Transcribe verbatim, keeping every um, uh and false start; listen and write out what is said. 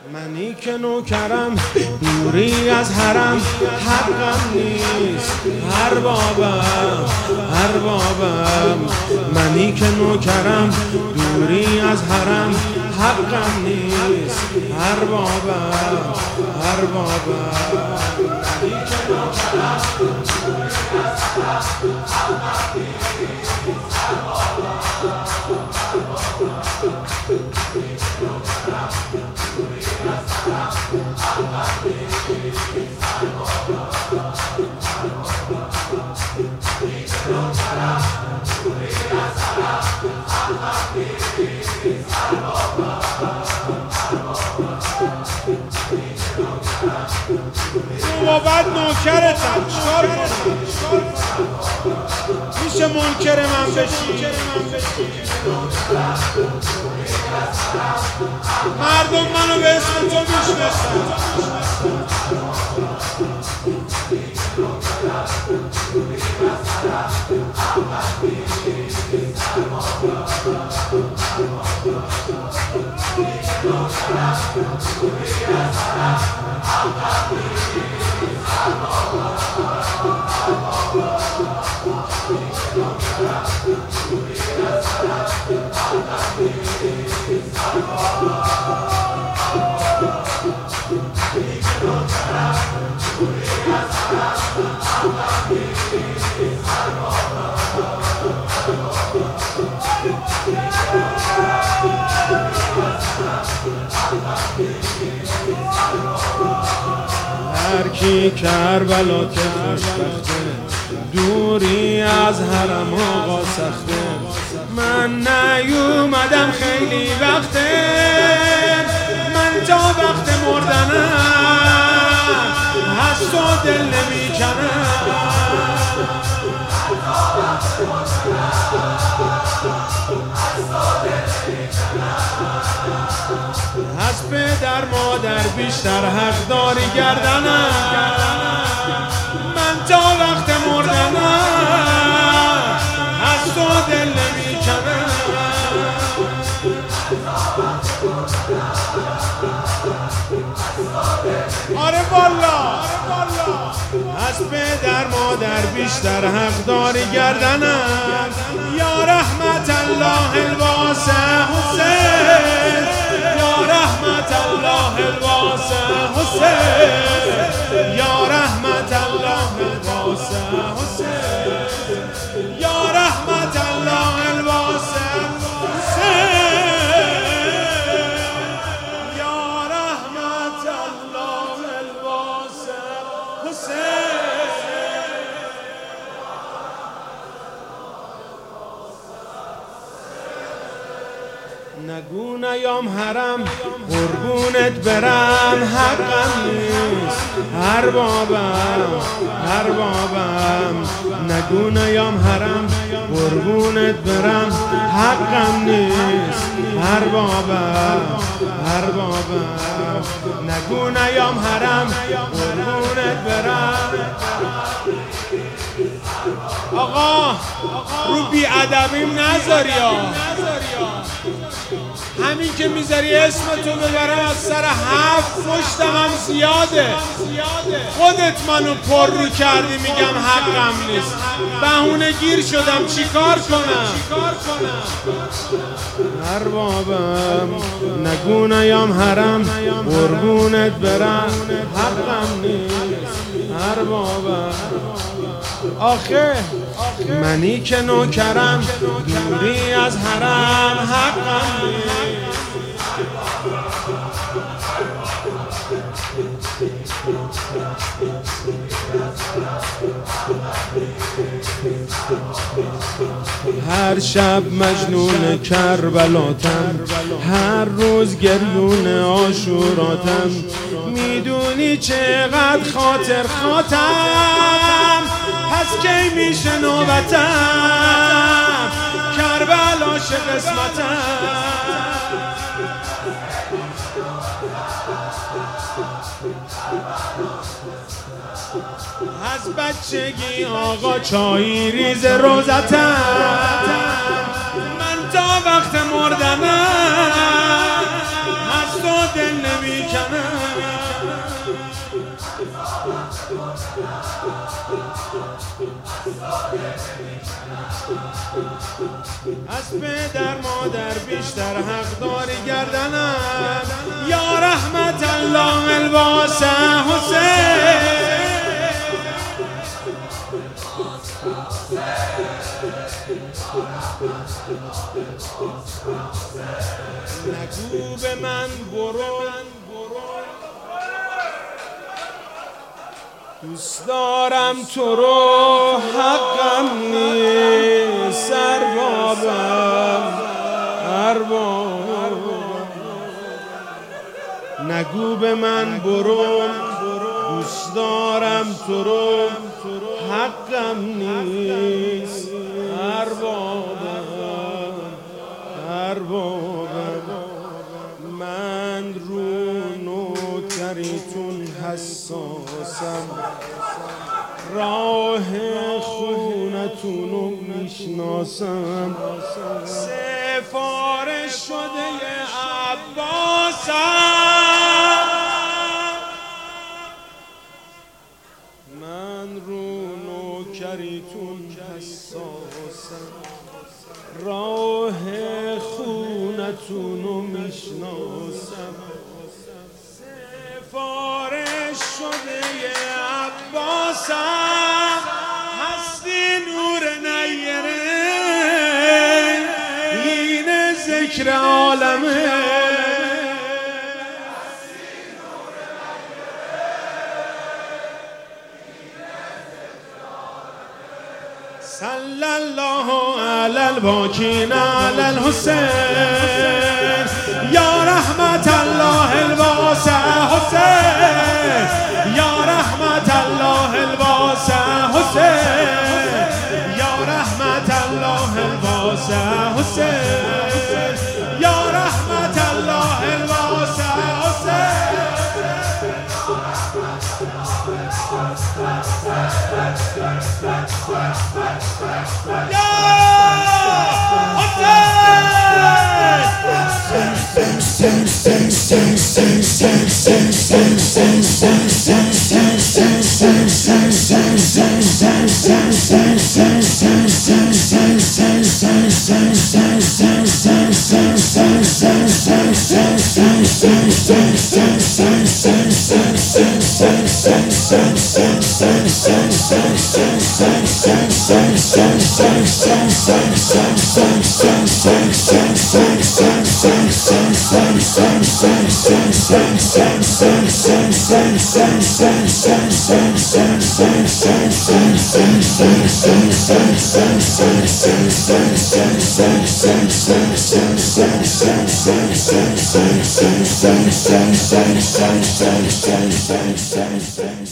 منی که نوکرم دوری از حرم حقم نیست هر بابم هر بابم منی که نوکرم دوری از حرم حقم نیست هر بابم هر بابم منی که نوکرم دوری از حرم حقم نیست هر و بعد نوکرتم چکار کنم؟ میشه منکر من بشی؟ مردم منو به اسم تو میشناسن. هر کی کربلا که خوشبخته دوری از حرم آقا سخته من نیومدم خیلی وقته من تا وقت مردنم هست و دل نمیکنم هست پدر مادر بیشتر حق داری گردنم من تا وقت مردنم هست و دل نمیکنم آره والا از پدر مادر بیشتر حق داری گردنم یا رحمت الله الواسع حسین یا رحمت الله الواسع حسین یا رحمت الله الواسع حسین یا رحمت الله الواسع حسین یا رحمت الله الواسع حسین نگو نیام حرم قربونت برم حقم نیست هر بابم هر بابم نگو نیام حرم قربونت برم حقم نیست هر بابم هر بابم نگو نیام حرم قربونت برم آقا رو بی ادبیم نذاری ها همین که میذاری اسم تو ببرم از سر هفت پشتم هم زیاده خودت منو پر رو کردی میگم حقم نیست بهونه گیر شدم چیکار کنم هر بابم نگو نیام حرم قربونت برم حقم نیست هر بابم آخه منی که نوکرم دوری از حرم حقم نیست هر شب مجنون کربلاتم هر روز گریون عاشوراتم میدونی چقدر خاطر خاطم پس کی میشه نوبتم کربلاش قسمتم از بچگی آقا چای ریز روزتم من تا وقت مردنم از تو دل نمیکنم. از پدر مادر بیشتر حق داری گردنم. یا رحمت الله الواسع حسین، نگو به من برو، دوست دارم تو رو، حقم نیست اربابم ارباب. نگو به من برو، دوست دارم تو رو، حقم نیست اربابم اربابم. من رو نوکریتون حساسم، راه خونتونو میشناسم، سفارش شده عباسم. من رو نوکریتون حساسم، راه خونتونو میشناسم، سفارش شده عباسم. هستی نور نیره، این ذکر عالمه. صلی الله علی الباکین علی الحسین، یا رحمت الله الواسع حسین، یا رحمت الله الواسع حسین، یا رحمت الله الواسع حسین، یا رحمت الله الواسع حسین. Thank you.